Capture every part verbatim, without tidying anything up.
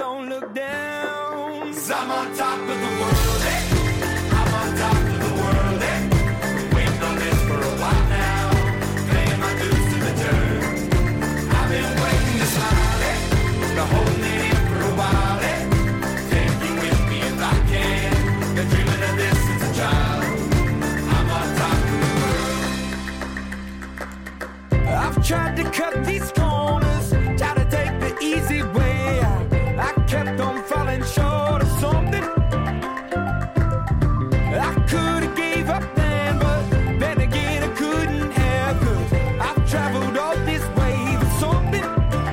don't look down. 'Cause I'm on top of the world, eh? I'm on top of the world, eh? Been waiting on this for a while now, paying my dues to the dirt. I've been waiting to smile, eh? Been holding it in for a while, eh? Take you with me if I can. Been dreaming of this since a child. I'm on top of the world. I've tried to cut these corners, try to take the easy way out. I kept on falling short of something. I could have gave up then, but then again I couldn't have, 'cause I've traveled all this way for something.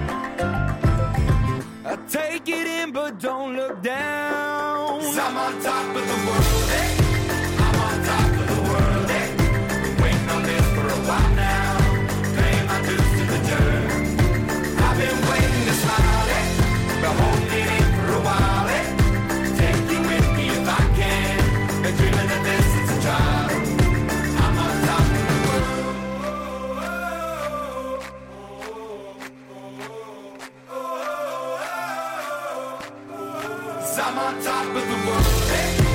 I take it in but don't look down. 'Cause I'm on top of the world, eh? I'm on top of the world, eh? Been waiting on this for a while now, paying my dues to the dirt. I've been waiting to smile, eh? Been holding it in for a while, eh? Take you with me if I can. Been dreaming of this since a child. I'm on top of the world. 'Cause I'm on top of the world, eh?